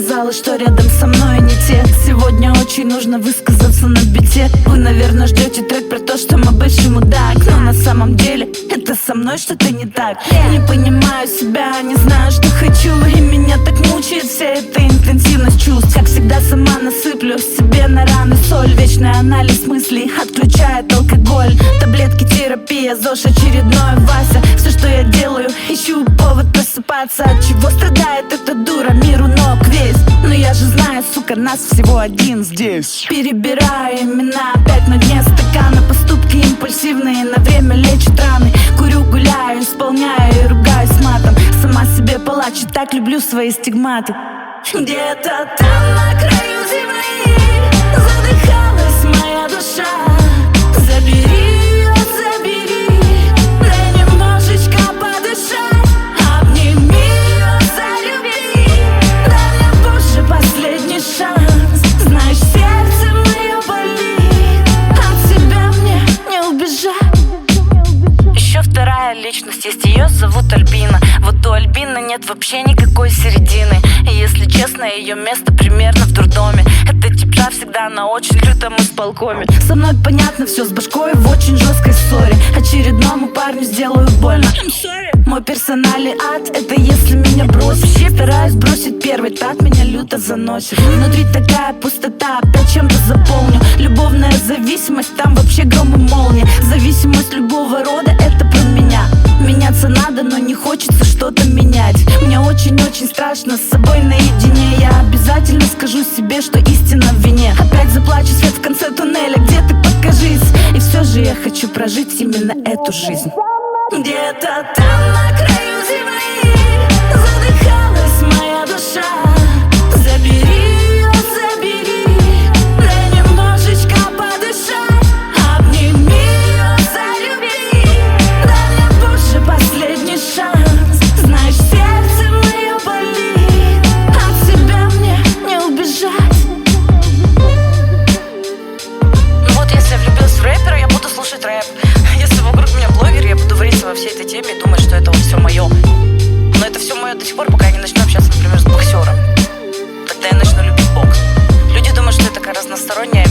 казалось, что рядом со мной не те. Сегодня очень нужно высказаться на бите. Вы, наверное, ждете трек про то, что мы бывший мудак, но на самом деле это со мной что-то не так. Не понимаю себя, не знаю, что хочу, и меня так мучает вся эта интенсивность чувств. Как всегда сама насыплю себе на раны соль. Вечный анализ мыслей отключает алкоголь. Таблетки, терапия, ЗОЖ, очередной Вася. Все, что я делаю, ищу повод просыпаться. От чего страдает эта дура, миру ног весь. Но я же знаю, сука, нас всего один здесь. Перебираю имена опять на дне стакана. Поступки импульсивные, на время лечат раны. Курю, гуляю, исполняю и ругаюсь матом. Сама себе плачу, так люблю свои стигматы. Где-то там на краю земли задыхалась моя душа. Забери ее, забери, дай немножечко подышать. Обними ее, залюби, дай мне позже последний шанс. Знаешь, сердце мое болит, от тебя мне не убежать. Еще вторая личность есть, ее зовут Альбина. Вот у Альбины нет вообще никакой середины. И если честно, ее место примерно в дурдоме. Эта типша всегда на очень лютом исполкоме. Со мной понятно все, с башкой в очень жесткой ссоре. Очередному парню сделаю больно. Мой персональный ад, это если меня бросишь. Стараюсь бросить первый, так меня люто заносит. Внутри такая пустота, опять чем-то заполню. Любовная зависимость, там вообще гром и молния. Зависимость любого рода, это про меня. Меняться надо, но не хочется что-то менять. Мне очень-очень страшно с собой наедине. Я обязательно скажу себе, что истина в вине. Опять заплачу, свет в конце туннеля, где ты, покажись. И все же я хочу прожить именно эту жизнь. Где-то там на краю земли задыхалась моя душа. Забери ее, забери, дай немножечко подышать. Обними ее, залюби, дай мне позже последний шанс. Знаешь, сердце мое болит, от тебя мне не убежать. Ну вот если я влюбилась в рэпера, я буду слушать рэп. Если вокруг меня блогер, я буду вариться во всей этой теме и думать, что это вот все мое. Но это все мое до сих пор, пока я не начну общаться, например, с боксером. Тогда я начну любить бокс. Люди думают, что я такая разносторонняя,